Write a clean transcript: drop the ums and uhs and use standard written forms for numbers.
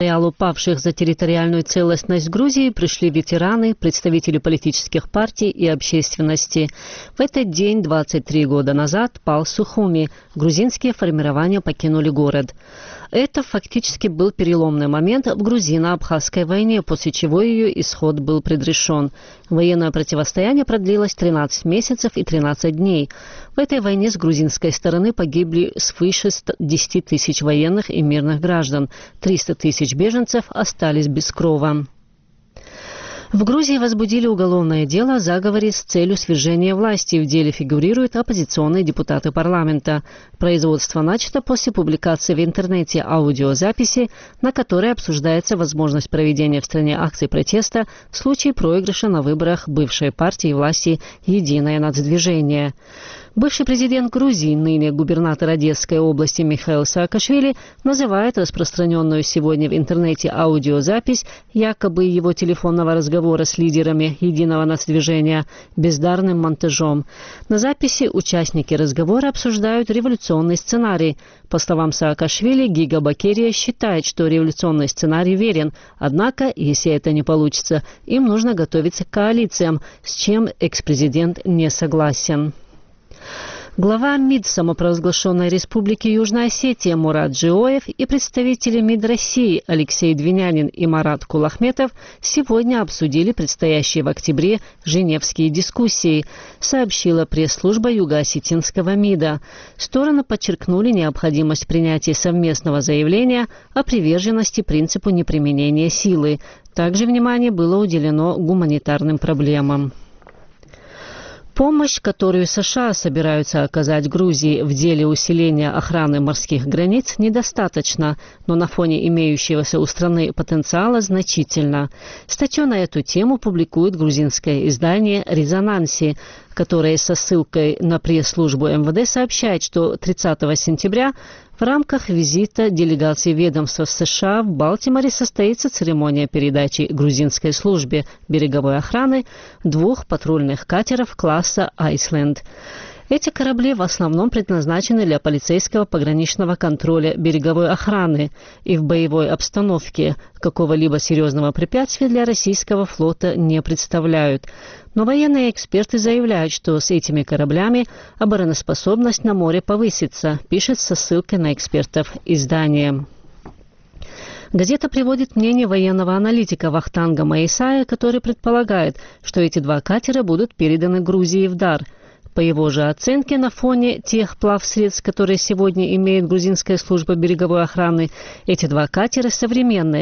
Мемориалу павших за территориальную целостность Грузии пришли ветераны, представители политических партий и общественности. В этот день, 23 года назад, пал Сухуми. Грузинские формирования покинули город. Это фактически был переломный момент в грузино-абхазской войне, после чего ее исход был предрешен. Военное противостояние продлилось 13 месяцев и 13 дней. В этой войне с грузинской стороны погибли свыше 10 тысяч военных и мирных граждан. 300 тысяч беженцев остались без крова. В Грузии возбудили уголовное дело о заговоре с целью свержения власти. В деле фигурируют оппозиционные депутаты парламента. Производство начато после публикации в интернете аудиозаписи, на которой обсуждается возможность проведения в стране акций протеста в случае проигрыша на выборах бывшей партии власти «Единое нацдвижение». Бывший президент Грузии, ныне губернатор Одесской области Михаил Саакашвили, называет распространенную сегодня в интернете аудиозапись якобы его телефонного разговора с лидерами Единого нацдвижения бездарным монтажом. На записи участники разговора обсуждают революционный сценарий. По словам Саакашвили, Гига Бакерия считает, что революционный сценарий верен. Однако, если это не получится, им нужно готовиться к коалициям, с чем экс-президент не согласен. Глава МИД самопровозглашенной Республики Южная Осетия Мурат Джиоев и представители МИД России Алексей Двинянин и Марат Кулахметов сегодня обсудили предстоящие в октябре женевские дискуссии, сообщила пресс-служба Юго-Осетинского МИДа. Стороны подчеркнули необходимость принятия совместного заявления о приверженности принципу неприменения силы. Также внимание было уделено гуманитарным проблемам. Помощь, которую США собираются оказать Грузии в деле усиления охраны морских границ, недостаточно, но на фоне имеющегося у страны потенциала значительно. Статью на эту тему публикует грузинское издание «Резонанси», которое со ссылкой на пресс-службу МВД сообщает, что 30 сентября в рамках визита делегации ведомства США в Балтиморе состоится церемония передачи грузинской службе береговой охраны 2 патрульных катеров класса «Айсленд». Эти корабли в основном предназначены для полицейского пограничного контроля береговой охраны и в боевой обстановке какого-либо серьезного препятствия для российского флота не представляют. Но военные эксперты заявляют, что с этими кораблями обороноспособность на море повысится, пишет со ссылкой на экспертов издание. Газета приводит мнение военного аналитика Вахтанга Маисая, который предполагает, что эти 2 катера будут переданы Грузии в дар. По его же оценке, на фоне тех плавсредств, которые сегодня имеет грузинская служба береговой охраны, эти 2 катера современные,